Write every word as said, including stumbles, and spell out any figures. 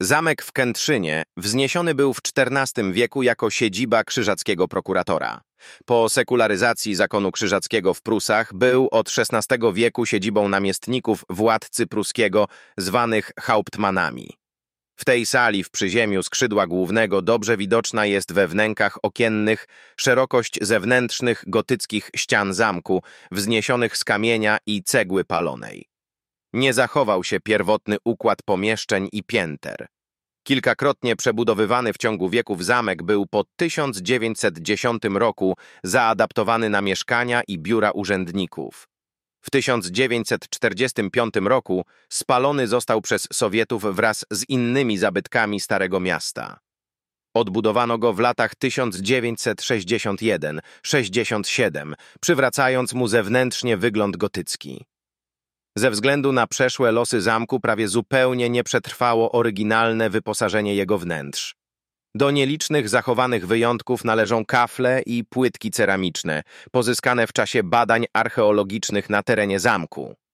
Zamek w Kętrzynie wzniesiony był w czternastym wieku jako siedziba krzyżackiego prokuratora. Po sekularyzacji zakonu krzyżackiego w Prusach był od szesnastego wieku siedzibą namiestników władcy pruskiego zwanych hauptmannami. W tej sali w przyziemiu skrzydła głównego dobrze widoczna jest we wnękach okiennych szerokość zewnętrznych gotyckich ścian zamku, wzniesionych z kamienia i cegły palonej. Nie zachował się pierwotny układ pomieszczeń i pięter. Kilkakrotnie przebudowywany w ciągu wieków zamek był po tysiąc dziewięćset dziesiątym roku zaadaptowany na mieszkania i biura urzędników. W tysiąc dziewięćset czterdziestym piątym roku spalony został przez Sowietów wraz z innymi zabytkami Starego Miasta. Odbudowano go w latach tysiąc dziewięćset sześćdziesiątym pierwszym do sześćdziesiątego siódmego, przywracając mu zewnętrznie wygląd gotycki. Ze względu na przeszłe losy zamku prawie zupełnie nie przetrwało oryginalne wyposażenie jego wnętrz. Do nielicznych zachowanych wyjątków należą kafle i płytki ceramiczne, pozyskane w czasie badań archeologicznych na terenie zamku.